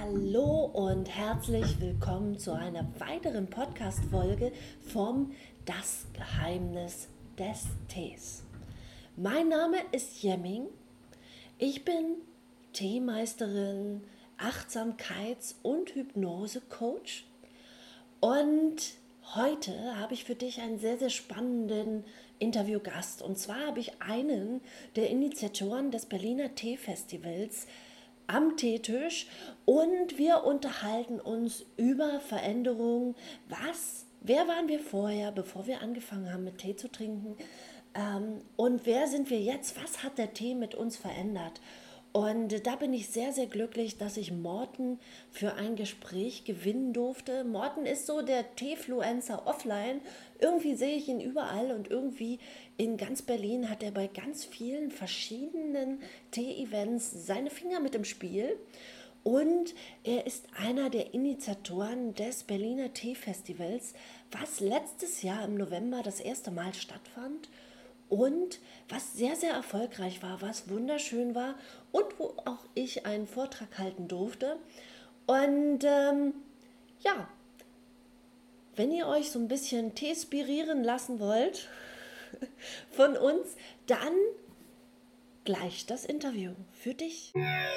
Hallo und herzlich willkommen zu einer weiteren Podcast-Folge vom Das Geheimnis des Tees. Mein Name ist Jemming. Ich bin Teemeisterin, Achtsamkeits- und Hypnose-Coach. Und heute habe ich für dich einen sehr, sehr spannenden Interviewgast. Und zwar habe ich einen der Initiatoren des Berliner Teefestivals am Teetisch und wir unterhalten uns über Veränderungen. Wer waren wir vorher, bevor wir angefangen haben mit Tee zu trinken? Und wer sind wir jetzt? Was hat der Tee mit uns verändert? Und da bin ich sehr, sehr glücklich, dass ich Morten für ein Gespräch gewinnen durfte. Morten ist so der Teefluencer offline. Irgendwie sehe ich ihn überall und irgendwie in ganz Berlin hat er bei ganz vielen verschiedenen Tee-Events seine Finger mit im Spiel. Und er ist einer der Initiatoren des Berliner Teefestivals, was letztes Jahr im November das erste Mal stattfand. Und was sehr, sehr erfolgreich war, was wunderschön war und wo auch ich einen Vortrag halten durfte. Und ja, wenn ihr euch so ein bisschen teespirieren lassen wollt von uns, dann gleich das Interview für dich.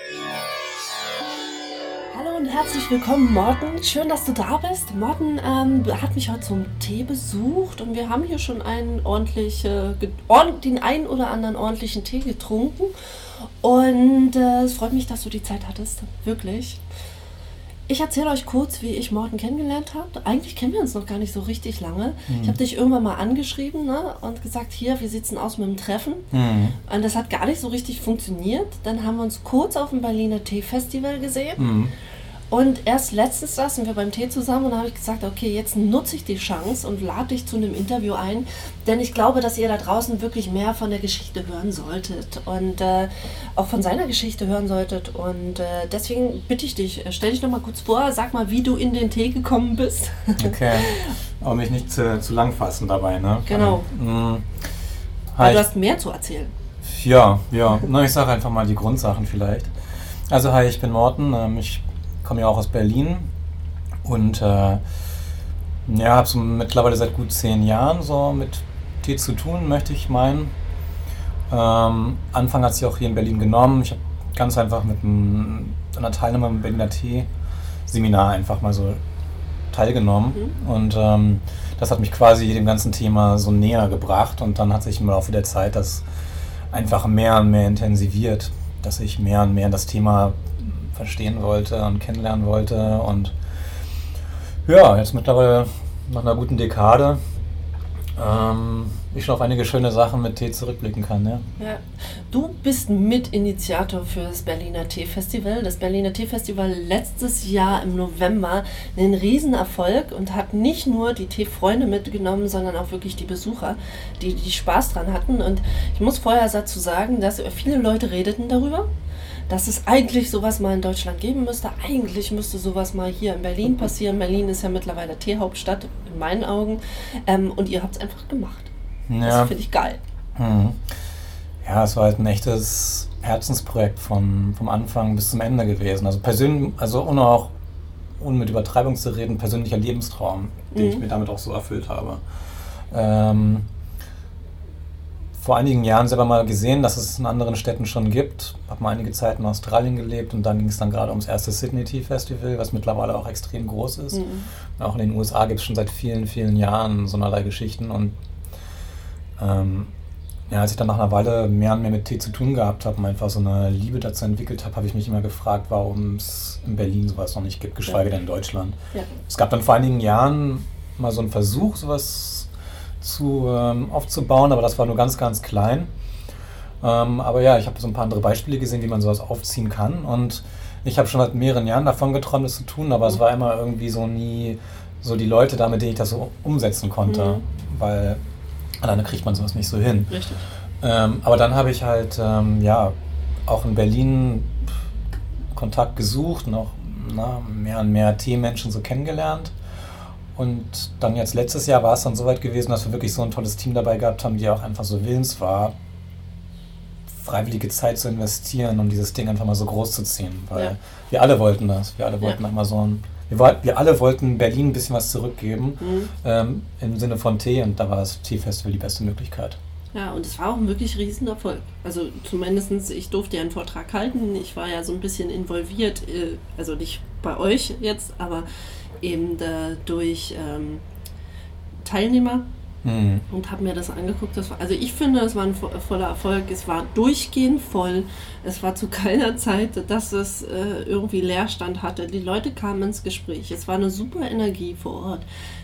Hallo und herzlich willkommen, Morten. Schön, dass du da bist. Morten hat mich heute zum Tee besucht und wir haben hier schon den einen oder anderen ordentlichen Tee getrunken. Und es freut mich, dass du die Zeit hattest, wirklich. Ich erzähle euch kurz, wie ich Morten kennengelernt habe. Eigentlich kennen wir uns noch gar nicht so richtig lange. Ich habe dich irgendwann mal angeschrieben, ne, und gesagt, hier, wie sieht's denn aus mit dem Treffen? Und das hat gar nicht so richtig funktioniert. Dann haben wir uns kurz auf dem Berliner Teefestival gesehen. Und erst letztens saßen wir beim Tee zusammen und da habe ich gesagt, okay, jetzt nutze ich die Chance und lade dich zu einem Interview ein, denn ich glaube, dass ihr da draußen wirklich mehr von der Geschichte hören solltet und auch von seiner Geschichte hören solltet. Und deswegen bitte ich dich, stell dich noch mal kurz vor, sag mal, wie du in den Tee gekommen bist. Okay, aber mich nicht zu lang fassen dabei, ne? Genau. Weil du hast mehr zu erzählen. Ja. Na, ich sage einfach mal die Grundsachen vielleicht. Also hi, ich bin Morten, ich komme ja auch aus Berlin und habe so mittlerweile seit gut 10 Jahren so mit Tee zu tun, möchte ich meinen. Anfang hat sich auch hier in Berlin genommen. Ich habe ganz einfach mit einer Teilnahme am Berliner Tee-Seminar einfach mal so teilgenommen. Und das hat mich quasi dem ganzen Thema so näher gebracht und dann hat sich im Laufe der Zeit das einfach mehr und mehr intensiviert, dass ich mehr und mehr das Thema verstehen wollte und kennenlernen wollte und ja, jetzt mittlerweile nach einer guten Dekade ich schon auf einige schöne Sachen mit Tee zurückblicken kann. Ja. Du bist Mitinitiator für das Berliner Teefestival. Das Berliner Teefestival letztes Jahr im November einen Riesenerfolg und hat nicht nur die Teefreunde mitgenommen, sondern auch wirklich die Besucher, die Spaß dran hatten. Und ich muss vorher dazu sagen, dass viele Leute redeten darüber, dass es eigentlich sowas mal in Deutschland geben müsste. Eigentlich müsste sowas mal hier in Berlin passieren. Berlin ist ja mittlerweile Teehauptstadt, in meinen Augen. Und ihr habt es einfach gemacht. Ja. Das finde ich geil. Ja, es war halt ein echtes Herzensprojekt vom Anfang bis zum Ende gewesen. Also persönlich, ohne mit Übertreibung zu reden, persönlicher Lebenstraum, den ich mir damit auch so erfüllt habe. Vor einigen Jahren selber mal gesehen, dass es in anderen Städten schon gibt. Habe mal einige Zeit in Australien gelebt und dann ging es dann gerade ums erste Sydney Tea Festival, was mittlerweile auch extrem groß ist. Auch in den USA gibt es schon seit vielen, vielen Jahren so allerlei Geschichten und als ich dann nach einer Weile mehr und mehr mit Tee zu tun gehabt habe und einfach so eine Liebe dazu entwickelt habe, habe ich mich immer gefragt, warum es in Berlin sowas noch nicht gibt, geschweige denn in Deutschland. Ja. Es gab dann vor einigen Jahren mal so einen Versuch, sowas aufzubauen, aber das war nur ganz, ganz klein. Aber ja, ich habe so ein paar andere Beispiele gesehen, wie man sowas aufziehen kann und ich habe schon seit mehreren Jahren davon geträumt, das zu tun, aber es war immer irgendwie so nie so die Leute da, mit denen ich das so umsetzen konnte, weil alleine kriegt man sowas nicht so hin. Richtig. Aber dann habe ich halt auch in Berlin Kontakt gesucht, noch mehr und mehr Teemenschen so kennengelernt. Und dann jetzt letztes Jahr war es dann so weit gewesen, dass wir wirklich so ein tolles Team dabei gehabt haben, die auch einfach so willens war, freiwillige Zeit zu investieren, um dieses Ding einfach mal so groß zu ziehen. Weil wir alle wollten das. Wir alle wollten Amazon. Wir alle wollten Berlin ein bisschen was zurückgeben, im Sinne von Tee, und da war das Teefestival die beste Möglichkeit. Ja, und es war auch ein wirklich Riesenerfolg. Also zumindest, ich durfte ja einen Vortrag halten. Ich war ja so ein bisschen involviert, also nicht bei euch jetzt, aber eben durch Teilnehmer und habe mir das angeguckt. Also ich finde, es war ein voller Erfolg. Es war durchgehend voll. Es war zu keiner Zeit, dass es irgendwie Leerstand hatte. Die Leute kamen ins Gespräch. Es war eine super Energie vor Ort.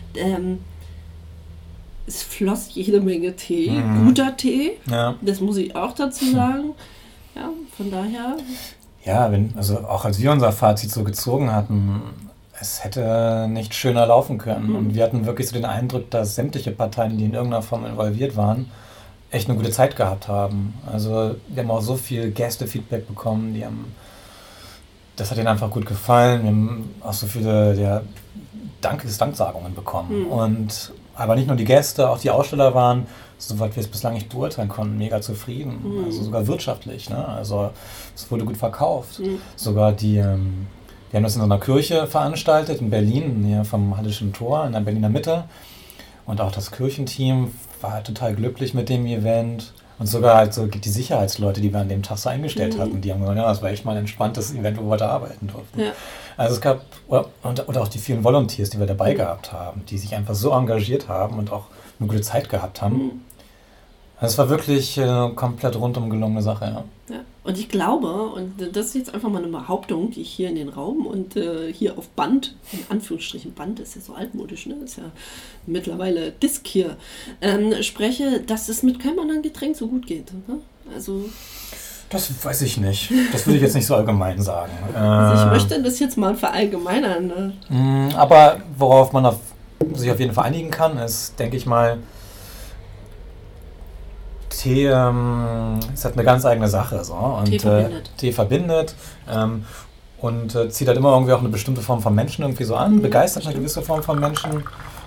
Es floss jede Menge Tee, guter Tee, das muss ich auch dazu sagen. Ja, von daher. Ja, also auch als wir unser Fazit so gezogen hatten, es hätte nicht schöner laufen können. Und wir hatten wirklich so den Eindruck, dass sämtliche Parteien, die in irgendeiner Form involviert waren, echt eine gute Zeit gehabt haben. Also wir haben auch so viel Gäste-Feedback bekommen, das hat ihnen einfach gut gefallen. Wir haben auch so viele Danksagungen bekommen. Aber nicht nur die Gäste, auch die Aussteller waren, soweit wir es bislang nicht beurteilen konnten, mega zufrieden. Also sogar wirtschaftlich. Ne? Also es wurde gut verkauft. Sogar wir haben das in so einer Kirche veranstaltet in Berlin, hier vom Hallischen Tor in der Berliner Mitte. Und auch das Kirchenteam war total glücklich mit dem Event. Und sogar halt so die Sicherheitsleute, die wir an dem Tag so eingestellt hatten, die haben gesagt, ja, das war echt mal ein entspanntes Event, wo wir da arbeiten durften. Ja. Also es gab, oder auch die vielen Volunteers, die wir dabei gehabt haben, die sich einfach so engagiert haben und auch eine gute Zeit gehabt haben. Also es war wirklich eine komplett rundum gelungene Sache, ja. Ja. Und ich glaube, und das ist jetzt einfach mal eine Behauptung, die ich hier in den Raum und hier auf Band, in Anführungsstrichen Band, ist ja so altmodisch, ne? Ist ja mittlerweile Disc hier, spreche, dass es mit keinem anderen Getränk so gut geht. Ne? Also das weiß ich nicht. Das würde ich jetzt nicht so allgemein sagen. Also ich möchte das jetzt mal verallgemeinern. Ne? Aber worauf man sich auf jeden Fall einigen kann, ist, denke ich mal, Tee ist halt eine ganz eigene Sache. So. Und, Tee verbindet. Und zieht halt immer irgendwie auch eine bestimmte Form von Menschen irgendwie so an, begeistert eine gewisse Form von Menschen.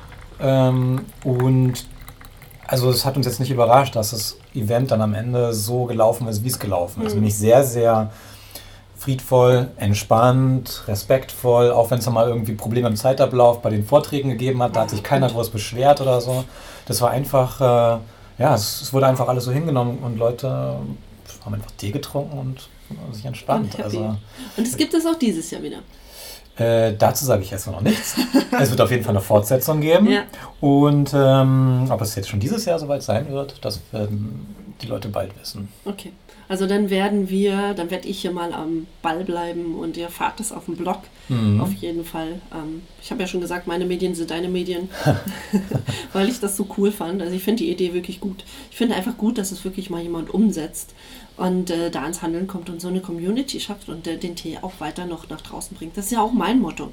Und also es hat uns jetzt nicht überrascht, dass das Event dann am Ende so gelaufen ist, wie es gelaufen ist. Nämlich sehr, sehr friedvoll, entspannt, respektvoll, auch wenn es mal irgendwie Probleme im Zeitablauf bei den Vorträgen gegeben hat, da hat sich keiner groß beschwert oder so. Das war einfach, es wurde einfach alles so hingenommen und Leute haben einfach Tee getrunken und sich entspannt. Und es gibt es auch dieses Jahr wieder. Dazu sage ich erstmal noch nichts. Es wird auf jeden Fall eine Fortsetzung geben. Ja. Und ob es jetzt schon dieses Jahr soweit sein wird, das werden die Leute bald wissen. Okay. Also dann werde ich hier mal am Ball bleiben und ihr fahrt das auf dem Blog. Auf jeden Fall. Ich habe ja schon gesagt, meine Medien sind deine Medien, weil ich das so cool fand. Also ich finde die Idee wirklich gut. Ich finde einfach gut, dass es wirklich mal jemand umsetzt und da ans Handeln kommt und so eine Community schafft und den Tee auch weiter noch nach draußen bringt. Das ist ja auch mein Motto.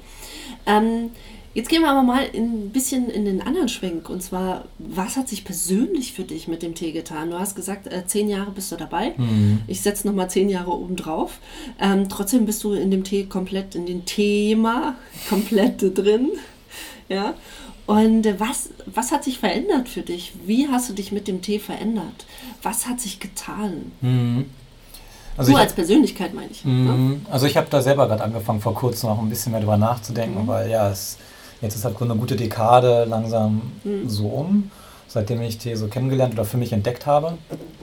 Jetzt gehen wir aber mal ein bisschen in den anderen Schwenk. Und zwar, was hat sich persönlich für dich mit dem Tee getan? Du hast gesagt, 10 Jahre bist du dabei. Ich setze nochmal 10 Jahre oben drauf. Trotzdem bist du in dem Tee komplett, in dem Thema komplett drin. Ja. Und was hat sich verändert für dich? Wie hast du dich mit dem Tee verändert? Was hat sich getan? Also du als Persönlichkeit, meine ich. Ne? Also ich habe da selber gerade angefangen, vor kurzem auch ein bisschen mehr drüber nachzudenken, weil jetzt ist halt eine gute Dekade langsam so seitdem ich Tee so kennengelernt oder für mich entdeckt habe.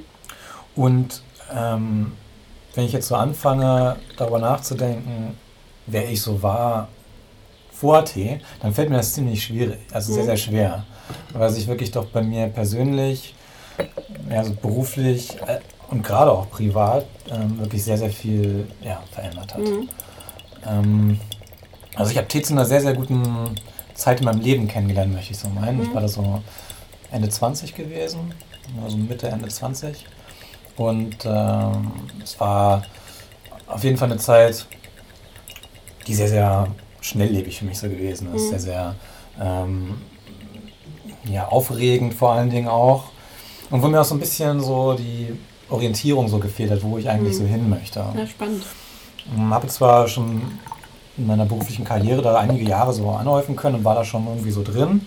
Und wenn ich jetzt so anfange, darüber nachzudenken, wer ich so war vor Tee, dann fällt mir das ziemlich schwierig, also sehr, sehr schwer. Weil sich wirklich doch bei mir persönlich, so beruflich und gerade auch privat wirklich sehr, sehr viel verändert hat. Also ich habe Tee zu einer sehr, sehr guten Zeit in meinem Leben kennengelernt, möchte ich so meinen. Ich war da so Ende 20 gewesen, also Mitte, Ende 20. Und es war auf jeden Fall eine Zeit, die sehr, sehr schnelllebig für mich so gewesen ist. Sehr, sehr aufregend vor allen Dingen auch. Und wo mir auch so ein bisschen so die Orientierung so gefehlt hat, wo ich eigentlich so hin möchte. Ja, spannend. Habe zwar schon in meiner beruflichen Karriere da einige Jahre so anhäufen können und war da schon irgendwie so drin.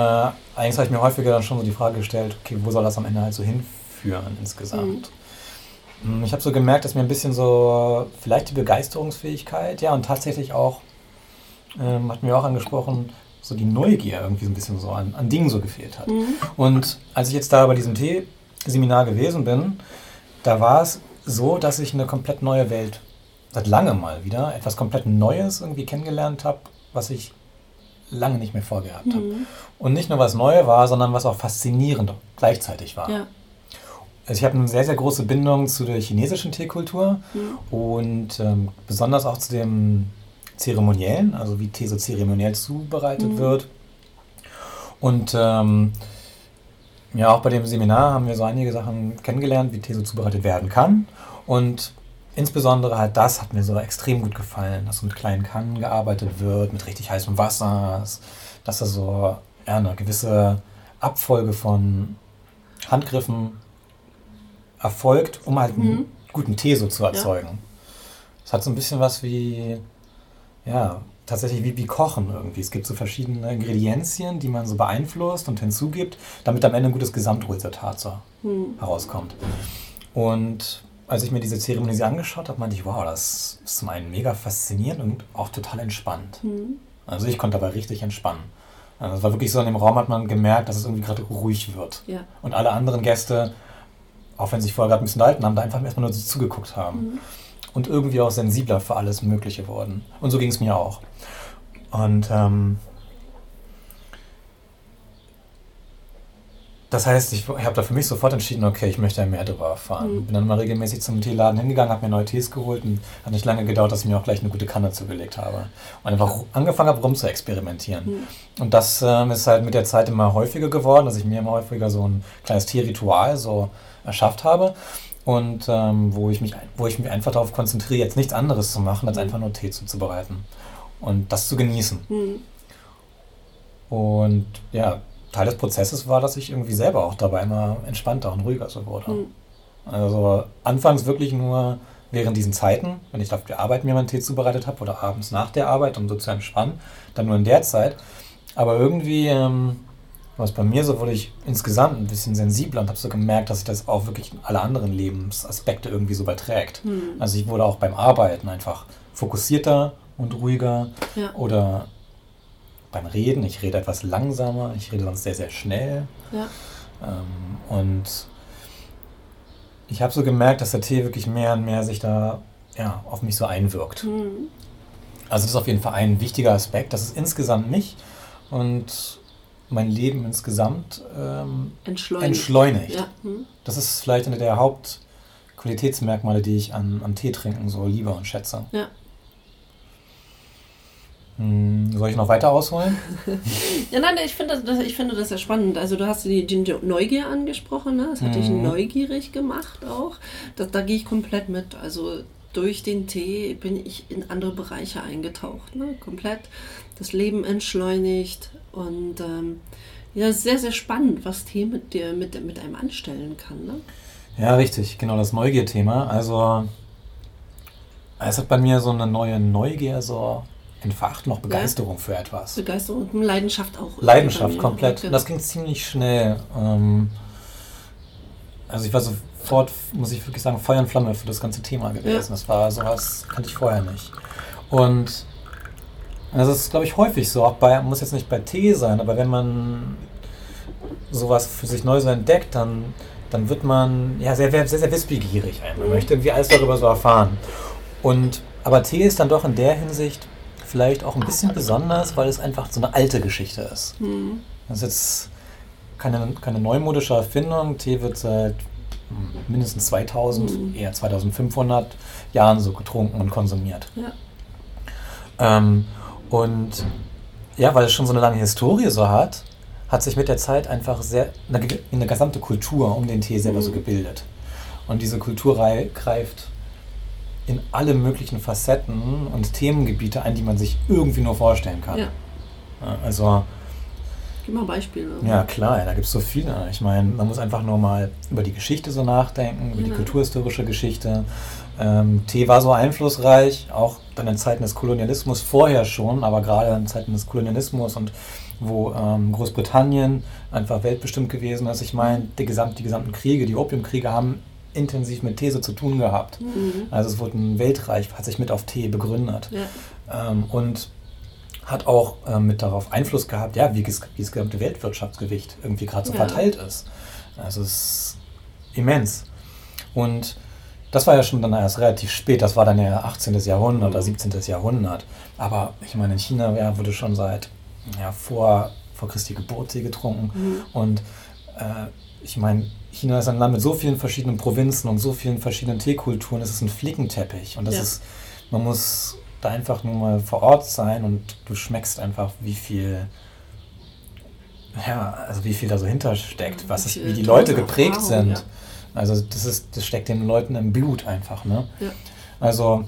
Eigentlich habe ich mir häufiger dann schon so die Frage gestellt, okay, wo soll das am Ende halt so hinführen insgesamt? Ich habe so gemerkt, dass mir ein bisschen so vielleicht die Begeisterungsfähigkeit, ja, und tatsächlich auch, hat mir auch angesprochen, so die Neugier irgendwie so ein bisschen so an Dingen so gefehlt hat. Und als ich jetzt da bei diesem Tee-Seminar gewesen bin, da war es so, dass ich eine komplett neue Welt, seit langem mal wieder, etwas komplett Neues irgendwie kennengelernt habe, was ich lange nicht mehr vorgehabt habe. Und nicht nur was Neues war, sondern was auch faszinierend gleichzeitig war. Ja. Also ich habe eine sehr, sehr große Bindung zu der chinesischen Teekultur und besonders auch zu dem Zeremoniellen, also wie Tee so zeremoniell zubereitet wird. Und ja, auch bei dem Seminar haben wir so einige Sachen kennengelernt, wie Tee so zubereitet werden kann. Und insbesondere halt das hat mir so extrem gut gefallen, dass so mit kleinen Kannen gearbeitet wird, mit richtig heißem Wasser, dass da so eine gewisse Abfolge von Handgriffen erfolgt, um halt einen guten Tee so zu erzeugen. Es hat so ein bisschen was wie, ja, tatsächlich wie Kochen irgendwie. Es gibt so verschiedene Ingredienzien, die man so beeinflusst und hinzugibt, damit am Ende ein gutes Gesamtresultat so herauskommt. Und als ich mir diese Zeremonie angeschaut habe, meinte ich, wow, das ist zum einen mega faszinierend und auch total entspannt. Also ich konnte dabei richtig entspannen. Also es war wirklich so, in dem Raum hat man gemerkt, dass es irgendwie gerade ruhig wird. Ja. Und alle anderen Gäste, auch wenn sie sich vorher gerade ein bisschen unterhalten haben, da einfach erstmal nur so zugeguckt haben. Und irgendwie auch sensibler für alles Mögliche wurden. Und so ging es mir auch. Und das heißt, ich habe da für mich sofort entschieden, okay, ich möchte mehr darüber erfahren. Bin dann mal regelmäßig zum Teeladen hingegangen, habe mir neue Tees geholt und hat nicht lange gedauert, dass ich mir auch gleich eine gute Kanne zugelegt habe. Und einfach angefangen habe, rum zu experimentieren. Und das ist halt mit der Zeit immer häufiger geworden, dass ich mir immer häufiger so ein kleines Teeritual so erschafft habe. Und wo ich mich einfach darauf konzentriere, jetzt nichts anderes zu machen, als einfach nur Tee zuzubereiten. Und das zu genießen. Und ja, Teil des Prozesses war, dass ich irgendwie selber auch dabei immer entspannter und ruhiger so wurde. Also anfangs wirklich nur während diesen Zeiten, wenn ich auf der Arbeit mir meinen Tee zubereitet habe oder abends nach der Arbeit, um so zu entspannen, dann nur in der Zeit. Aber irgendwie was bei mir so, wurde ich insgesamt ein bisschen sensibler und habe so gemerkt, dass sich das auch wirklich in alle anderen Lebensaspekte irgendwie so überträgt. Also ich wurde auch beim Arbeiten einfach fokussierter und ruhiger oder beim Reden, ich rede etwas langsamer, ich rede sonst sehr, sehr schnell. Ja. Und ich habe so gemerkt, dass der Tee wirklich mehr und mehr sich da auf mich so einwirkt. Also das ist auf jeden Fall ein wichtiger Aspekt, das ist insgesamt mich und mein Leben insgesamt entschleunigt. Ja. Das ist vielleicht eine der Hauptqualitätsmerkmale, die ich am Tee trinken so liebe und schätze. Ja. Soll ich noch weiter ausholen? Ja, nein, ich finde das ja spannend. Also du hast die Neugier angesprochen, ne? Das hat dich neugierig gemacht auch. Da gehe ich komplett mit. Also durch den Tee bin ich in andere Bereiche eingetaucht. Ne? Komplett das Leben entschleunigt und sehr, sehr spannend, was Tee mit einem anstellen kann. Ne? Ja, richtig, genau, das Neugier-Thema. Also es hat bei mir so eine neue Neugier so entfacht, noch Begeisterung für etwas. Begeisterung und Leidenschaft auch. Leidenschaft, komplett. Und das ging ziemlich schnell. Also ich war sofort, muss ich wirklich sagen, Feuer und Flamme für das ganze Thema gewesen. Ja. Das war sowas, kannte ich vorher nicht. Und das ist, glaube ich, häufig so, auch muss jetzt nicht bei Tee sein, aber wenn man sowas für sich neu so entdeckt, dann wird man sehr, sehr, sehr wissbegierig. Man möchte irgendwie alles darüber so erfahren. Aber Tee ist dann doch in der Hinsicht vielleicht auch ein bisschen besonders, weil es einfach so eine alte Geschichte ist. Das ist jetzt keine neumodische Erfindung. Tee wird seit mindestens 2000, eher 2500 Jahren so getrunken und konsumiert. Ja. Und ja, weil es schon so eine lange Historie so hat sich mit der Zeit einfach eine gesamte Kultur um den Tee selber so gebildet. Und diese Kultur greift in alle möglichen Facetten und Themengebiete ein, die man sich irgendwie nur vorstellen kann. Ja. Also gib mal Beispiele. Ja, klar, da gibt es so viele. Ich meine, man muss einfach nur mal über die Geschichte so nachdenken, über die kulturhistorische Geschichte. Tee war so einflussreich, auch dann in Zeiten des Kolonialismus vorher schon, aber gerade in Zeiten des Kolonialismus und wo Großbritannien einfach weltbestimmt gewesen ist. Ich meine, die gesamten Kriege, die Opiumkriege haben intensiv mit Tee so zu tun gehabt. Also es wurde ein Weltreich, hat sich mit auf Tee begründet. Und hat auch mit darauf Einfluss gehabt, wie das gesamte Weltwirtschaftsgewicht irgendwie gerade so verteilt ist. Also es ist immens. Und das war ja schon dann erst relativ spät, das war dann ja 18. Jahrhundert oder 17. Jahrhundert. Aber ich meine, in China wurde schon seit vor Christi Geburt Tee getrunken. Und ich meine, China ist ein Land mit so vielen verschiedenen Provinzen und so vielen verschiedenen Teekulturen. Es ist ein Flickenteppich. Und das ist, man muss da einfach nur mal vor Ort sein und du schmeckst einfach, wie viel da so hintersteckt, wie die Leute geprägt sind. Ja. Also das steckt den Leuten im Blut einfach, ne? Ja. Also,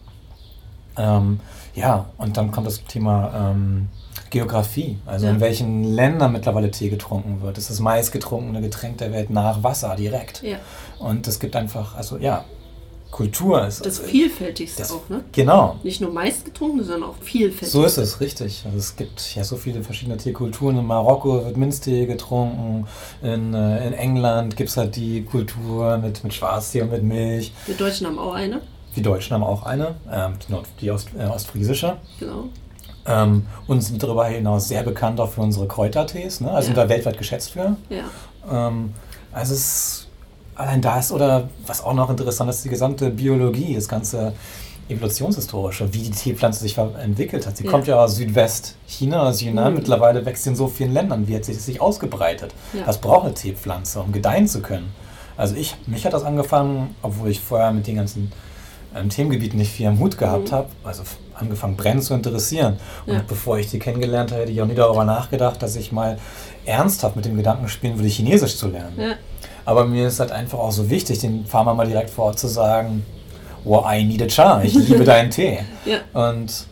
und dann kommt das Thema Geografie, also in welchen Ländern mittlerweile Tee getrunken wird. Es ist das meistgetrunkene Getränk der Welt nach Wasser direkt. Ja. Und es gibt einfach, Kultur ist das Vielfältigste auch, ne? Genau. Nicht nur meistgetrunken, sondern auch vielfältig. So ist es, richtig. Also es gibt ja so viele verschiedene Teekulturen. In Marokko wird Minztee getrunken. In England gibt es halt die Kultur mit Schwarztee und mit Milch. Die Deutschen haben auch eine. Die Deutschen haben auch eine, die ostfriesische. Genau. Und sind darüber hinaus sehr bekannt auch für unsere Kräutertees, ne? Also sind da weltweit geschätzt für. Ja. Also es allein das, oder was auch noch interessant ist, die gesamte Biologie, das ganze Evolutionshistorische, wie die Teepflanze sich entwickelt hat. Sie kommt ja aus Südwestchina, aus Yunnan, mittlerweile wächst sie in so vielen Ländern. Wie hat sie sich ausgebreitet? Ja. Was braucht eine Teepflanze, um gedeihen zu können? Also mich hat das angefangen, obwohl ich vorher mit den ganzen Themengebieten nicht viel am Hut gehabt habe, also angefangen brennend zu interessieren. Und bevor ich die kennengelernt habe, hätte ich auch nie darüber nachgedacht, dass ich mal ernsthaft mit dem Gedanken spielen würde, Chinesisch zu lernen. Ja. Aber mir ist halt einfach auch so wichtig, den Farmer mal direkt vor Ort zu sagen, I need a cha, ich liebe deinen Tee. Ja. Und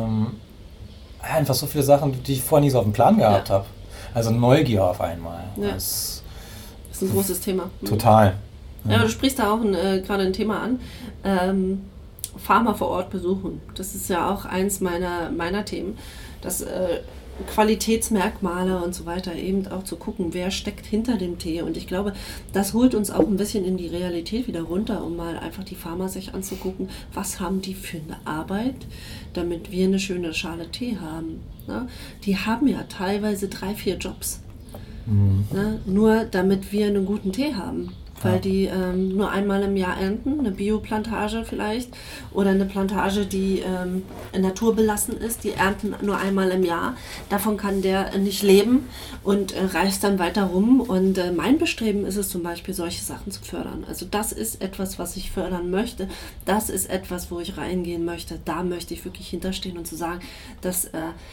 einfach so viele Sachen, die ich vorher nie so auf dem Plan gehabt habe. Also Neugier auf einmal. Ja. Das ist ein großes Thema. Total. Ja, aber du sprichst da auch gerade ein Thema an. Farmer vor Ort besuchen. Das ist ja auch eins meiner Themen. Das Qualitätsmerkmale und so weiter, eben auch zu gucken, wer steckt hinter dem Tee. Und ich glaube, das holt uns auch ein bisschen in die Realität wieder runter, um mal einfach die Farmer sich anzugucken, was haben die für eine Arbeit, damit wir eine schöne Schale Tee haben. Ne? Die haben ja teilweise 3-4 Jobs, ne? Nur damit wir einen guten Tee haben. Weil die nur einmal im Jahr ernten, eine Bioplantage vielleicht, oder eine Plantage, die naturbelassen ist, die ernten nur einmal im Jahr. Davon kann der nicht leben und reist dann weiter rum. Und mein Bestreben ist es zum Beispiel, solche Sachen zu fördern. Also das ist etwas, was ich fördern möchte. Das ist etwas, wo ich reingehen möchte. Da möchte ich wirklich hinterstehen und zu sagen, dass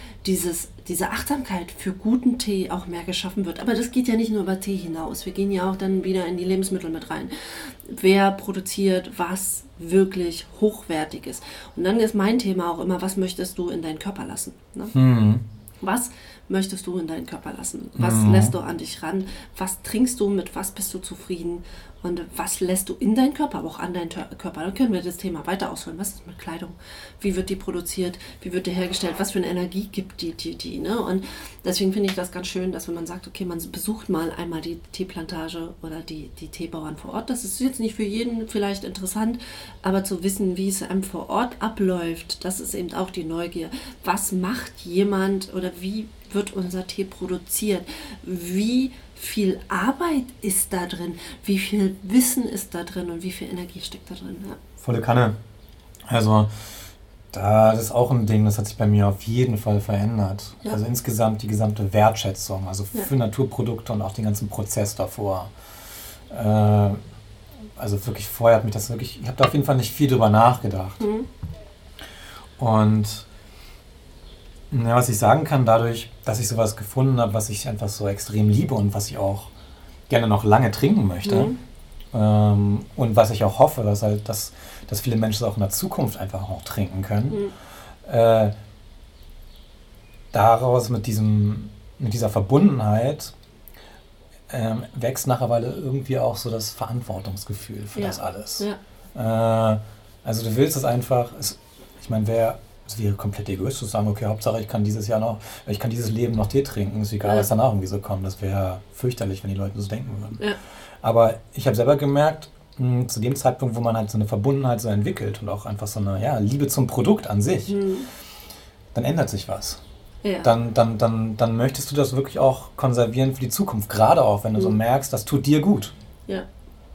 diese Achtsamkeit für guten Tee auch mehr geschaffen wird. Aber das geht ja nicht nur über Tee hinaus. Wir gehen ja auch dann wieder in die Lebensmittel mit rein. Wer produziert was wirklich Hochwertiges? Und dann ist mein Thema auch immer, was möchtest du in deinen Körper lassen? Ne? Was möchtest du in deinen Körper lassen? Was lässt du an dich ran? Was trinkst du? Mit was bist du zufrieden? Und was lässt du in deinen Körper, aber auch an deinen Körper? Dann können wir das Thema weiter ausholen. Was ist mit Kleidung? Wie wird die produziert? Wie wird die hergestellt? Was für eine Energie gibt die? Ne? Und deswegen finde ich das ganz schön, dass wenn man sagt, okay, man besucht mal einmal die Teeplantage oder die Teebauern vor Ort. Das ist jetzt nicht für jeden vielleicht interessant, aber zu wissen, wie es einem vor Ort abläuft, das ist eben auch die Neugier. Was macht jemand oder wie wird unser Tee produziert? Wie viel Arbeit ist da drin? Wie viel Wissen ist da drin und wie viel Energie steckt da drin? Ja. Volle Kanne. Also das ist auch ein Ding, das hat sich bei mir auf jeden Fall verändert. Ja. Also insgesamt die gesamte Wertschätzung, also für Naturprodukte und auch den ganzen Prozess davor. Also wirklich vorher hat mich das wirklich, ich habe da auf jeden Fall nicht viel drüber nachgedacht. Und was ich sagen kann, dadurch, dass ich sowas gefunden habe, was ich einfach so extrem liebe und was ich auch gerne noch lange trinken möchte, und was ich auch hoffe, dass viele Menschen auch in der Zukunft einfach auch trinken können, daraus mit dieser Verbundenheit wächst nach einer Weile irgendwie auch so das Verantwortungsgefühl für das alles. Ja. Also du willst es einfach, ich meine, es wäre komplett egoistisch zu sagen, okay, Hauptsache ich kann dieses Leben noch Tee trinken, ist egal, was danach irgendwie so kommt. Das wäre fürchterlich, wenn die Leute so denken würden. Ja. Aber ich habe selber gemerkt, zu dem Zeitpunkt, wo man halt so eine Verbundenheit so entwickelt und auch einfach so eine Liebe zum Produkt an sich, dann ändert sich was. Ja. Dann möchtest du das wirklich auch konservieren für die Zukunft. Gerade auch, wenn du so merkst, das tut dir gut. Ja.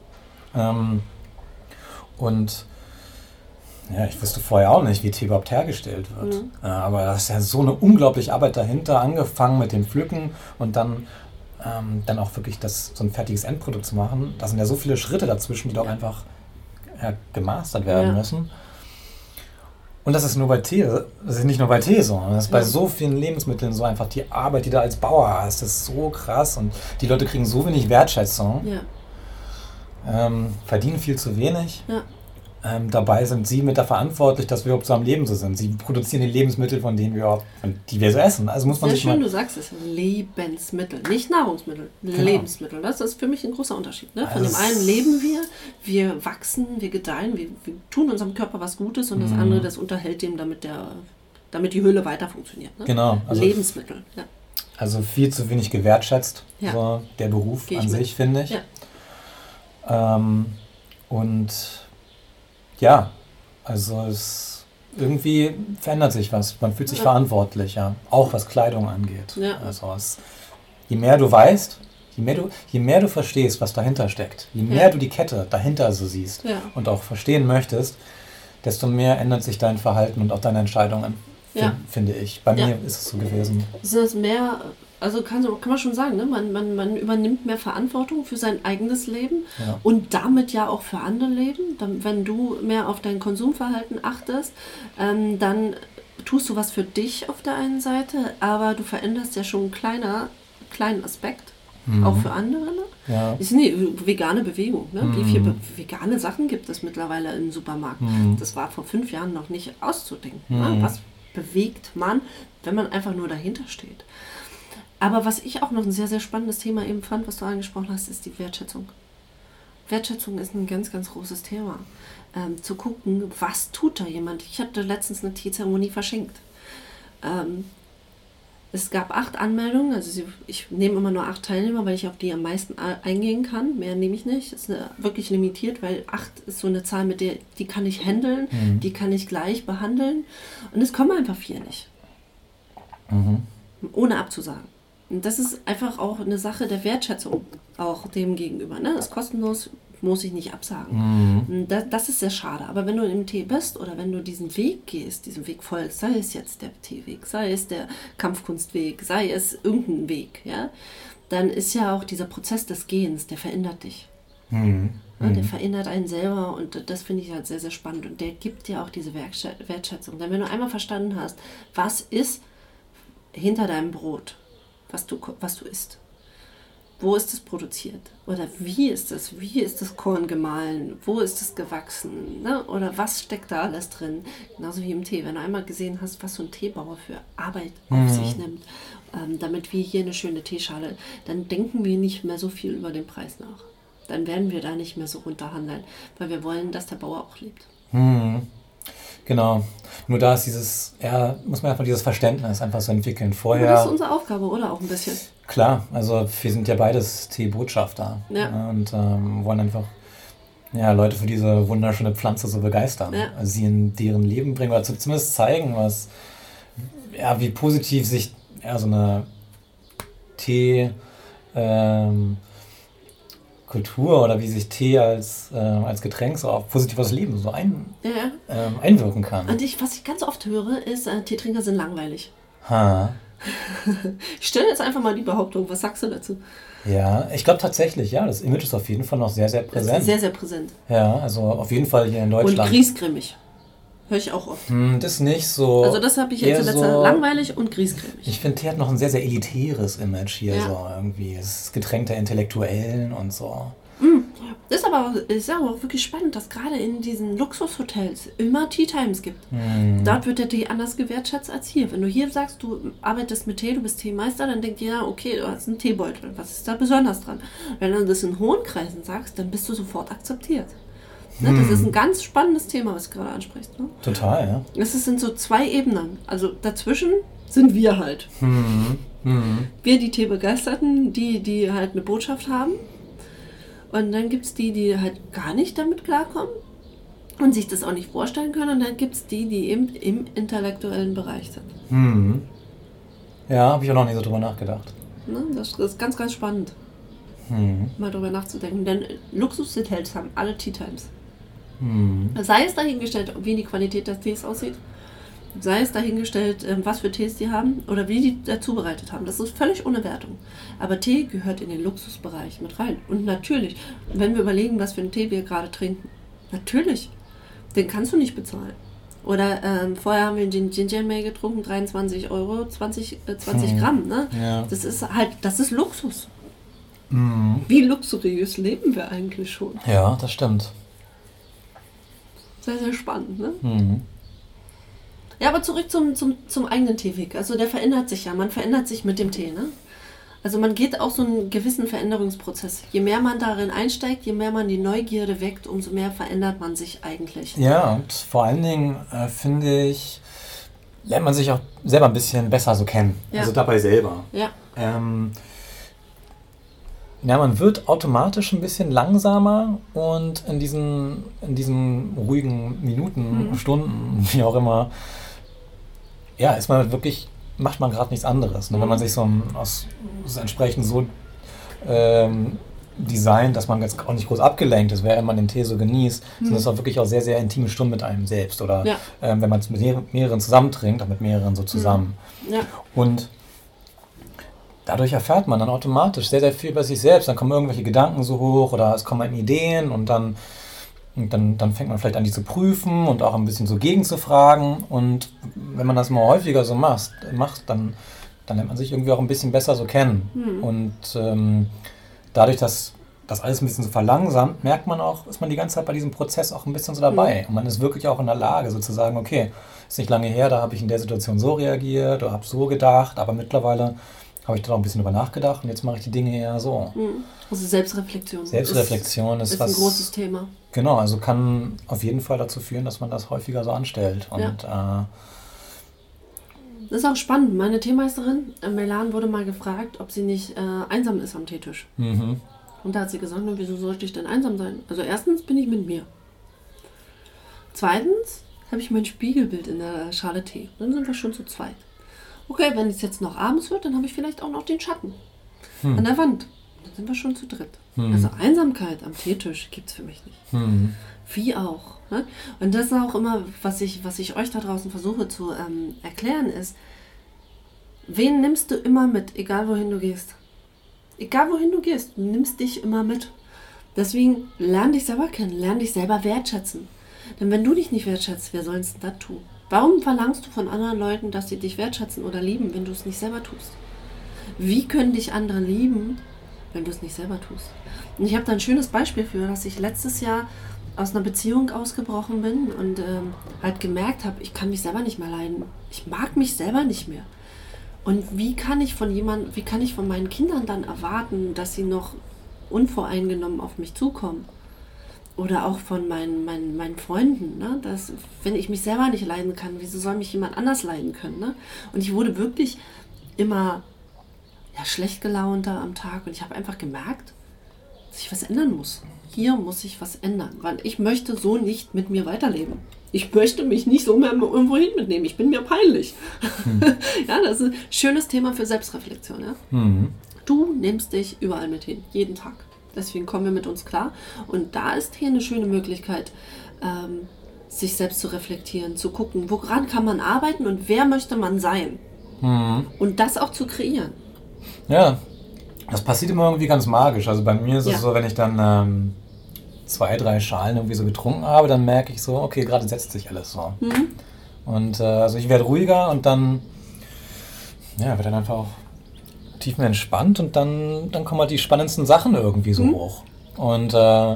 Und ich wusste vorher auch nicht, wie Tee überhaupt hergestellt wird. Aber da ist ja so eine unglaubliche Arbeit dahinter, angefangen mit dem Pflücken und dann auch wirklich so ein fertiges Endprodukt zu machen. Da sind ja so viele Schritte dazwischen, die doch einfach gemastert werden müssen. Und das ist nur bei Tee, das ist nicht nur bei Tee so, das ist bei so vielen Lebensmitteln so einfach die Arbeit, die du als Bauer hast, das ist so krass und die Leute kriegen so wenig Wertschätzung, verdienen viel zu wenig. Ja. Dabei sind sie mit da verantwortlich, dass wir überhaupt so am Leben so sind. Sie produzieren die Lebensmittel, die wir so essen. Also muss man Sehr sich schön, du sagst es. Lebensmittel, nicht Nahrungsmittel. Genau. Lebensmittel. Das ist für mich ein großer Unterschied. Ne? Von dem einen leben wir wachsen, wir gedeihen, wir tun unserem Körper was Gutes und das andere, das unterhält dem, damit die Hülle weiter funktioniert. Ne? Genau. Also Lebensmittel. Ja. Also viel zu wenig gewertschätzt, so der Beruf an sich, finde ich. Ja. Also irgendwie verändert sich was. Man fühlt sich verantwortlich, auch was Kleidung angeht. Ja. Also je mehr du weißt, je mehr du verstehst, was dahinter steckt, je mehr du die Kette dahinter so siehst und auch verstehen möchtest, desto mehr ändert sich dein Verhalten und auch deine Entscheidungen, finde ich. Bei mir ist es so gewesen. Es ist mehr... Also kann man schon sagen, ne? Man übernimmt mehr Verantwortung für sein eigenes Leben und damit ja auch für andere Leben. Dann, wenn du mehr auf dein Konsumverhalten achtest, dann tust du was für dich auf der einen Seite, aber du veränderst ja schon einen kleinen Aspekt, auch für andere. Ne? Ja. Das ist eine vegane Bewegung. Ne? Wie viele vegane Sachen gibt es mittlerweile im Supermarkt? Das war vor 5 Jahren noch nicht auszudenken. Ne? Was bewegt man, wenn man einfach nur dahinter steht? Aber was ich auch noch ein sehr, sehr spannendes Thema eben fand, was du angesprochen hast, ist die Wertschätzung. Wertschätzung ist ein ganz, ganz großes Thema. Zu gucken, was tut da jemand? Ich hatte letztens eine Teezeremonie verschenkt. Es gab 8 Anmeldungen, also ich nehme immer nur 8 Teilnehmer, weil ich auf die am meisten eingehen kann. Mehr nehme ich nicht. Das ist wirklich limitiert, weil 8 ist so eine Zahl, die kann ich handeln, die kann ich gleich behandeln. Und es kommen einfach 4 nicht. Ohne abzusagen. Und das ist einfach auch eine Sache der Wertschätzung, auch dem gegenüber. Ne? Das ist kostenlos, muss ich nicht absagen. Das ist sehr schade. Aber wenn du im Tee bist oder wenn du diesen Weg gehst, diesem Weg folgst, sei es jetzt der Teeweg, sei es der Kampfkunstweg, sei es irgendein Weg, dann ist ja auch dieser Prozess des Gehens, der verändert dich. Der verändert einen selber und das finde ich halt sehr, sehr spannend. Und der gibt dir auch diese Wertschätzung. Denn wenn du einmal verstanden hast, was ist hinter deinem Brot, was du isst. Wo ist es produziert? Oder wie ist das Korn gemahlen? Wo ist es gewachsen? Ne? Oder was steckt da alles drin? Genauso wie im Tee. Wenn du einmal gesehen hast, was so ein Teebauer für Arbeit auf sich nimmt, damit wir hier eine schöne Teeschale, dann denken wir nicht mehr so viel über den Preis nach. Dann werden wir da nicht mehr so runterhandeln, weil wir wollen, dass der Bauer auch lebt. Genau. Nur da ist muss man einfach dieses Verständnis einfach so entwickeln. Vorher. Aber das ist unsere Aufgabe, oder? Auch ein bisschen. Klar, also wir sind ja beides Teebotschafter. Und wollen einfach Leute für diese wunderschöne Pflanze so begeistern. Also sie in deren Leben bringen oder zumindest zeigen, wie positiv sich so eine Kultur oder wie sich Tee als Getränk so auf positives Leben so einwirken kann. Und was ich ganz oft höre, ist, Teetrinker sind langweilig. Ich stelle jetzt einfach mal die Behauptung, was sagst du dazu? Ja, ich glaube tatsächlich, das Image ist auf jeden Fall noch sehr, sehr präsent. Sehr, sehr präsent. Ja, also auf jeden Fall hier in Deutschland. Und griesgrämig. Höre ich auch oft. Das ist nicht so. Also das habe ich jetzt zuletzt langweilig und griesgrämig. Ich finde, Tee hat noch ein sehr, sehr elitäres Image hier so irgendwie. Es ist Getränk der Intellektuellen und so. Das ist aber auch wirklich spannend, dass gerade in diesen Luxushotels immer Tea Times gibt. Dort wird der Tee anders gewertschätzt als hier. Wenn du hier sagst, du arbeitest mit Tee, du bist Teemeister, dann denkt jeder, okay, du hast einen Teebeutel. Was ist da besonders dran? Wenn du das in hohen Kreisen sagst, dann bist du sofort akzeptiert. Ne, das ist ein ganz spannendes Thema, was du gerade ansprichst. Ne? Total, ja. Es sind so 2 Ebenen. Also dazwischen sind wir halt. Wir, die Teebegeisterten, die halt eine Botschaft haben. Und dann gibt es die halt gar nicht damit klarkommen und sich das auch nicht vorstellen können. Und dann gibt es die eben im intellektuellen Bereich sind. Ja, habe ich auch noch nie so drüber nachgedacht. Ne? Das ist ganz, ganz spannend, mal drüber nachzudenken. Denn Luxushotels haben alle Tea Times. Sei es dahingestellt, wie die Qualität des Tees aussieht, sei es dahingestellt, was für Tees die haben oder wie die zubereitet haben. Das ist völlig ohne Wertung. Aber Tee gehört in den Luxusbereich mit rein. Und natürlich, wenn wir überlegen, was für einen Tee wir gerade trinken, natürlich, den kannst du nicht bezahlen. Oder vorher haben wir den Ginger Ale getrunken, 23 Euro, 20 Gramm. Ne? Ja. Das ist Luxus. Wie luxuriös leben wir eigentlich schon? Ja, das stimmt. Sehr, sehr spannend, ne? Ja, aber zurück zum eigenen Teeweg. Also der verändert sich ja. Man verändert sich mit dem Tee, ne? Also man geht auch so einen gewissen Veränderungsprozess. Je mehr man darin einsteigt, je mehr man die Neugierde weckt, umso mehr verändert man sich eigentlich. Ja, und vor allen Dingen, finde ich, lernt man sich auch selber ein bisschen besser so kennen. Ja. Also dabei selber. Ja. Ja, man wird automatisch ein bisschen langsamer und in diesen ruhigen Minuten, Stunden, wie auch immer, ja, ist man wirklich, macht man gerade nichts anderes. Ne? Wenn man sich so entsprechend so designt, dass man jetzt auch nicht groß abgelenkt ist, während man den Tee so genießt, sind das auch wirklich auch sehr, sehr intime Stunden mit einem selbst. Oder wenn man es mit mehreren zusammen trinkt, auch mit mehreren so zusammen. Ja. Und dadurch erfährt man dann automatisch sehr, sehr viel über sich selbst. Dann kommen irgendwelche Gedanken so hoch oder es kommen Ideen und dann fängt man vielleicht an, die zu prüfen und auch ein bisschen so gegenzufragen. Und wenn man das mal häufiger so macht, dann lernt man sich irgendwie auch ein bisschen besser so kennen. Und dadurch, dass das alles ein bisschen so verlangsamt, merkt man auch, ist man die ganze Zeit bei diesem Prozess auch ein bisschen so dabei. Und man ist wirklich auch in der Lage, sozusagen, okay, ist nicht lange her, da habe ich in der Situation so reagiert oder habe so gedacht, aber mittlerweile habe ich da auch ein bisschen drüber nachgedacht und jetzt mache ich die Dinge eher so. Also Selbstreflexion. Selbstreflexion ist ein großes Thema. Genau, also kann auf jeden Fall dazu führen, dass man das häufiger so anstellt. Und das ist auch spannend. Meine Teemeisterin, Melan, wurde mal gefragt, ob sie nicht einsam ist am Teetisch. Und da hat sie gesagt, na, wieso sollte ich denn einsam sein? Also erstens bin ich mit mir. Zweitens habe ich mein Spiegelbild in der Schale Tee. Dann sind wir schon zu zweit. Okay, wenn es jetzt noch abends wird, dann habe ich vielleicht auch noch den Schatten an der Wand. Dann sind wir schon zu dritt. Also Einsamkeit am Teetisch gibt es für mich nicht. Wie auch. Ne? Und das ist auch immer, was ich euch da draußen versuche zu erklären, ist, wen nimmst du immer mit, egal wohin du gehst? Egal wohin du gehst, du nimmst dich immer mit. Deswegen lern dich selber kennen, lern dich selber wertschätzen. Denn wenn du dich nicht wertschätzt, wer soll es denn da tun? Warum verlangst du von anderen Leuten, dass sie dich wertschätzen oder lieben, wenn du es nicht selber tust? Wie können dich andere lieben, wenn du es nicht selber tust? Und ich habe da ein schönes Beispiel für, dass ich letztes Jahr aus einer Beziehung ausgebrochen bin und halt gemerkt habe, ich kann mich selber nicht mehr leiden. Ich mag mich selber nicht mehr. Und wie kann ich von meinen Kindern dann erwarten, dass sie noch unvoreingenommen auf mich zukommen? Oder auch von meinen Freunden, ne? Dass, wenn ich mich selber nicht leiden kann, wieso soll mich jemand anders leiden können? Ne? Und ich wurde wirklich immer schlecht gelaunter am Tag und ich habe einfach gemerkt, dass ich was ändern muss. Hier muss ich was ändern, weil ich möchte so nicht mit mir weiterleben. Ich möchte mich nicht so mehr irgendwo hin mitnehmen. Ich bin mir peinlich. Ja, das ist ein schönes Thema für Selbstreflexion. Ja? Du nimmst dich überall mit hin, jeden Tag. Deswegen kommen wir mit uns klar. Und da ist hier eine schöne Möglichkeit, sich selbst zu reflektieren, zu gucken, woran kann man arbeiten und wer möchte man sein. Und das auch zu kreieren. Ja, das passiert immer irgendwie ganz magisch. Also bei mir ist es so, wenn ich dann 2, 3 Schalen irgendwie so getrunken habe, dann merke ich so, okay, gerade setzt sich alles so. Und also ich werde ruhiger und dann wird dann einfach auch tiefenentspannt und dann kommen halt die spannendsten Sachen irgendwie so hoch. Und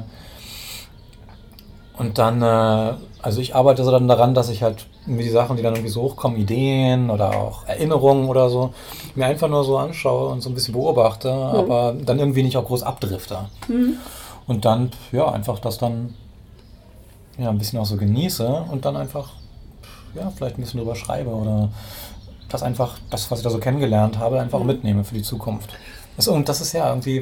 dann, also ich arbeite so dann daran, dass ich halt mir die Sachen, die dann irgendwie so hochkommen, Ideen oder auch Erinnerungen oder so, mir einfach nur so anschaue und so ein bisschen beobachte, aber dann irgendwie nicht auch groß abdrifte. Und dann, einfach das dann ein bisschen auch so genieße und dann einfach, vielleicht ein bisschen drüber schreibe oder das einfach, das, was ich da so kennengelernt habe, einfach mitnehme für die Zukunft. Und das ist ja irgendwie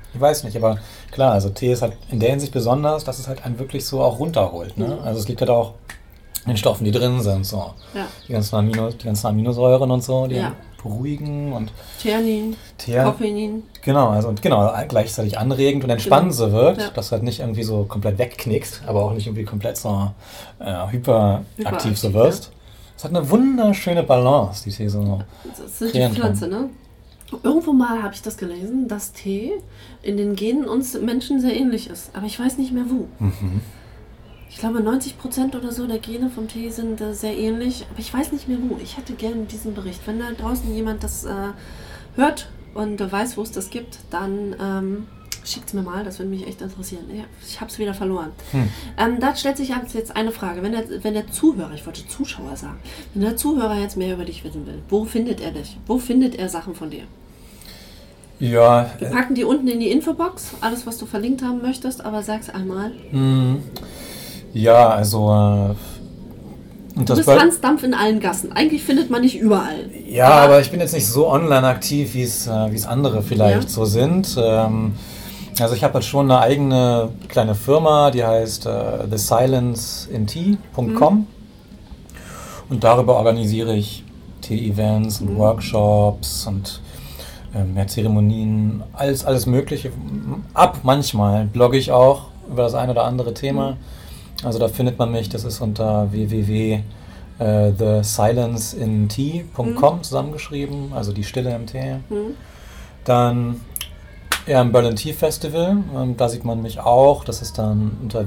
Ich weiß nicht, aber klar, also Tee ist halt in der Hinsicht besonders, dass es halt einen wirklich so auch runterholt. Ne? Also es liegt halt auch in den Stoffen, die drin sind. So. Ja. Die ganzen Aminosäuren und so, die beruhigen und Theanin, Koffein. Genau, also gleichzeitig anregend und entspannend so wirkt, dass du halt nicht irgendwie so komplett wegknickst, aber auch nicht irgendwie komplett so hyperaktiv so wirst. Es hat eine wunderschöne Balance, die Tee so. Das ist die Pflanze, ne? Irgendwo mal habe ich das gelesen, dass Tee in den Genen uns Menschen sehr ähnlich ist. Aber ich weiß nicht mehr wo. Mhm. Ich glaube 90% oder so der Gene vom Tee sind sehr ähnlich. Aber ich weiß nicht mehr wo. Ich hätte gerne diesen Bericht. Wenn da draußen jemand das hört und weiß, wo es das gibt, dann schickt es mir mal. Das würde mich echt interessieren. Ja, ich habe es wieder verloren. Da stellt sich jetzt eine Frage. Wenn der Zuhörer, ich wollte Zuschauer sagen, wenn der Zuhörer jetzt mehr über dich wissen will, wo findet er dich? Wo findet er Sachen von dir? Ja. Wir packen die unten in die Infobox, alles, was du verlinkt haben möchtest, aber sag's einmal. Ja, also... du bist Hans Dampf in allen Gassen. Eigentlich findet man nicht überall. Ja, aber ich bin jetzt nicht so online aktiv, wie es andere vielleicht so sind. Also ich habe halt schon eine eigene kleine Firma, die heißt thesilenceint.com und darüber organisiere ich Tee-Events und Workshops und Zeremonien, alles Mögliche. Manchmal blogge ich auch über das ein oder andere Thema. Also da findet man mich, das ist unter thesilenceint.com zusammengeschrieben, also die Stille im Tee. Dann im Berlin Tea Festival, da sieht man mich auch, das ist dann unter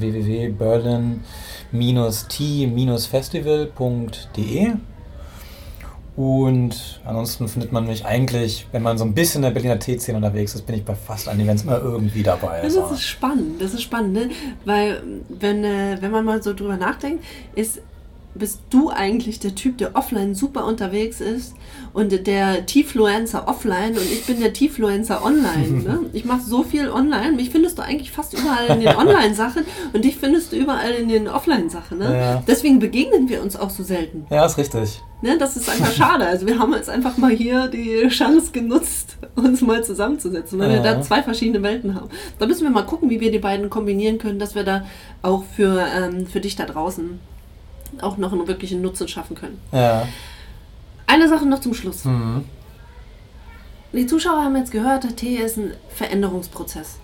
www.berlin-tea-festival.de. Und ansonsten findet man mich eigentlich, wenn man so ein bisschen in der Berliner Teeszene unterwegs ist, bin ich bei fast allen Events immer irgendwie dabei. Das ist spannend, ne? Weil wenn man mal so drüber nachdenkt, bist du eigentlich der Typ, der offline super unterwegs ist und der Teafluencer offline und ich bin der Teafluencer online. Ne? Ich mache so viel online, mich findest du eigentlich fast überall in den Online-Sachen und dich findest du überall in den Offline-Sachen. Ne? Ja. Deswegen begegnen wir uns auch so selten. Ja, ist richtig. Ne, das ist einfach schade. Also wir haben jetzt einfach mal hier die Chance genutzt, uns mal zusammenzusetzen, weil wir da zwei verschiedene Welten haben. Da müssen wir mal gucken, wie wir die beiden kombinieren können, dass wir da auch für dich da draußen auch noch einen wirklichen Nutzen schaffen können. Ja. Eine Sache noch zum Schluss. Die Zuschauer haben jetzt gehört, der Tee ist ein Veränderungsprozess.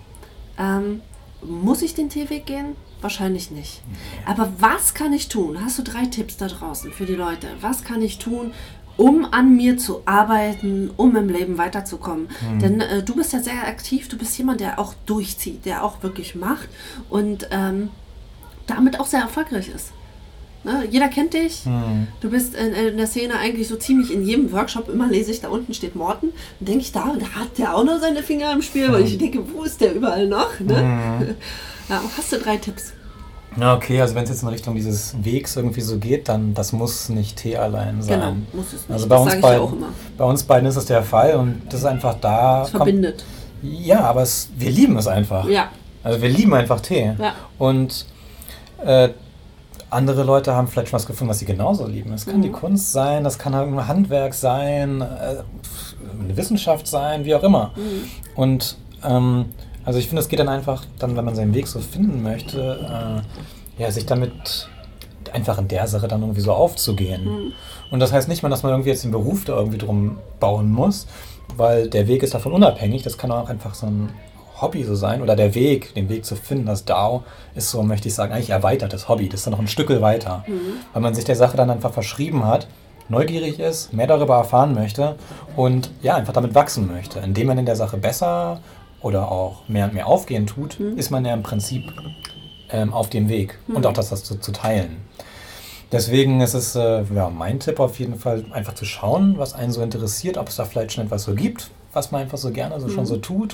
Muss ich den Teeweg gehen? Wahrscheinlich nicht. Aber was kann ich tun? Hast du 3 Tipps da draußen für die Leute? Was kann ich tun, um an mir zu arbeiten, um im Leben weiterzukommen? Denn du bist ja sehr aktiv, du bist jemand, der auch durchzieht, der auch wirklich macht und damit auch sehr erfolgreich ist. Ne? Jeder kennt dich. Du bist in der Szene eigentlich so ziemlich in jedem Workshop. Immer lese ich, da unten steht Morten. Dann denke ich, da hat der auch noch seine Finger im Spiel, weil ich denke, wo ist der überall noch? Ne? Ja, hast du 3 Tipps? Ja, okay, also wenn es jetzt in Richtung dieses Wegs irgendwie so geht, dann das muss nicht Tee allein sein. Genau, muss es nicht. Also das sage ich auch immer. Bei uns beiden ist es der Fall und das ist einfach da. Es verbindet. Ja, aber wir lieben es einfach. Ja. Also wir lieben einfach Tee. Ja. Und andere Leute haben vielleicht schon was gefunden, was sie genauso lieben. Das kann die Kunst sein, das kann ein Handwerk sein, eine Wissenschaft sein, wie auch immer. Und also ich finde, es geht dann einfach, wenn man seinen Weg so finden möchte, sich damit einfach in der Sache dann irgendwie so aufzugehen. Und das heißt nicht mal, dass man irgendwie jetzt den Beruf da irgendwie drum bauen muss, weil der Weg ist davon unabhängig. Das kann auch einfach so ein Hobby so sein oder den Weg zu finden, das DAO ist so, möchte ich sagen, eigentlich erweitertes Hobby. Das ist dann noch ein Stück weiter, weil man sich der Sache dann einfach verschrieben hat, neugierig ist, mehr darüber erfahren möchte und einfach damit wachsen möchte. Indem man in der Sache besser oder auch mehr und mehr aufgehen tut, ist man ja im Prinzip auf dem Weg und auch das zu teilen. Deswegen ist es mein Tipp auf jeden Fall, einfach zu schauen, was einen so interessiert, ob es da vielleicht schon etwas so gibt, was man einfach so gerne schon so tut.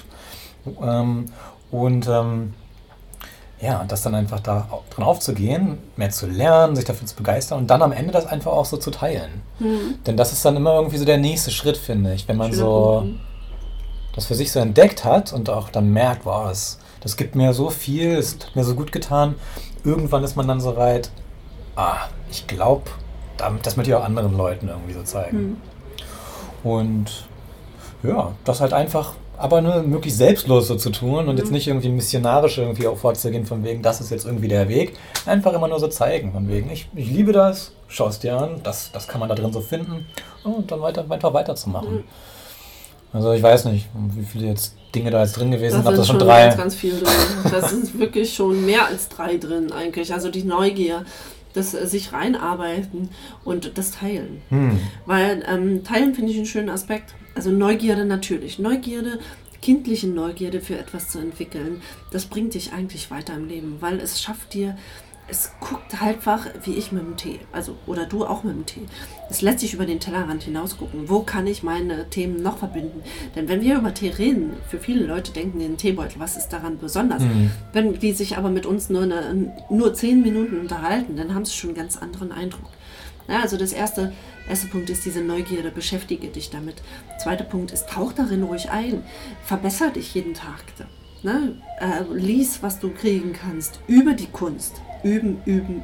Das dann einfach da dran aufzugehen, mehr zu lernen, sich dafür zu begeistern und dann am Ende das einfach auch so zu teilen. Denn das ist dann immer irgendwie so der nächste Schritt, finde ich, wenn man das für sich so entdeckt hat und auch dann merkt, wow, das gibt mir so viel, es hat mir so gut getan. Irgendwann ist man dann so weit, ich glaube, das möchte ich auch anderen Leuten irgendwie so zeigen. Und das halt einfach aber möglichst selbstlos so zu tun und jetzt nicht irgendwie missionarisch irgendwie auch vorzugehen, von wegen, das ist jetzt irgendwie der Weg. Einfach immer nur so zeigen, von wegen, ich liebe das, schau es dir an, das kann man da drin so finden und dann einfach weiterzumachen. Also ich weiß nicht, wie viele jetzt Dinge da jetzt drin gewesen sind. Das schon 3. Ganz viel drin. Das sind wirklich schon mehr als 3 drin eigentlich. Also die Neugier, das sich reinarbeiten und das Teilen. Weil Teilen finde ich einen schönen Aspekt. Also Neugierde natürlich. Kindliche Neugierde für etwas zu entwickeln, das bringt dich eigentlich weiter im Leben, weil es schafft dir, es guckt einfach wie ich mit dem Tee, also oder du auch mit dem Tee. Es lässt sich über den Tellerrand hinaus gucken. Wo kann ich meine Themen noch verbinden? Denn wenn wir über Tee reden, für viele Leute denken den Teebeutel, was ist daran besonders? Wenn die sich aber mit uns nur 10 Minuten unterhalten, dann haben sie schon einen ganz anderen Eindruck. Ja, also das erste Punkt ist diese Neugierde, beschäftige dich damit. 2. Punkt ist, tauch darin ruhig ein, verbessere dich jeden Tag. Ne? Lies, was du kriegen kannst, übe die Kunst, üben.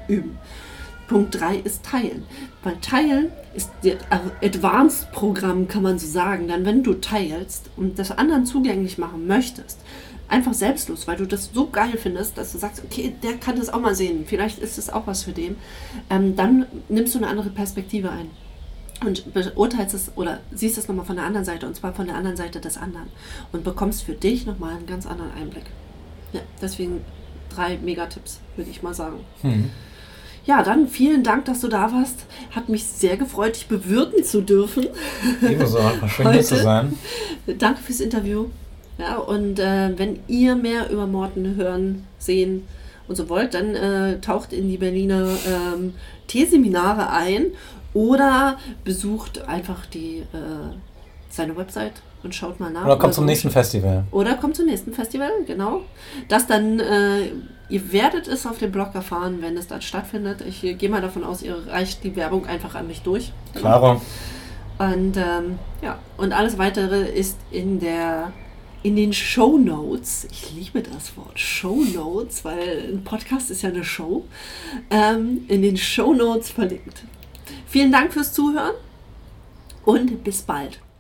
Punkt 3 ist teilen, weil teilen ist das Advanced-Programm, kann man so sagen. Dann wenn du teilst und das anderen zugänglich machen möchtest, einfach selbstlos, weil du das so geil findest, dass du sagst, okay, der kann das auch mal sehen, vielleicht ist es auch was für den, dann nimmst du eine andere Perspektive ein und beurteilst es oder siehst es nochmal von der anderen Seite, und zwar von der anderen Seite des anderen, und bekommst für dich nochmal einen ganz anderen Einblick. Ja, deswegen 3 Megatipps, würde ich mal sagen. Ja, dann vielen Dank, dass du da warst. Hat mich sehr gefreut, dich bewirten zu dürfen. Ebenso, schön hier zu sein. Danke fürs Interview. Ja, und wenn ihr mehr über Morten hören, sehen und so wollt, dann taucht in die Berliner Teeseminare ein oder besucht einfach seine Website und schaut mal nach. Oder kommt zum nächsten Festival. Genau. Das dann, ihr werdet es auf dem Blog erfahren, wenn es dann stattfindet. Ich gehe mal davon aus, ihr reicht die Werbung einfach an mich durch. Klaro. Und und alles Weitere ist in den Shownotes, ich liebe das Wort Shownotes, weil ein Podcast ist ja eine Show, in den Shownotes verlinkt. Vielen Dank fürs Zuhören und bis bald.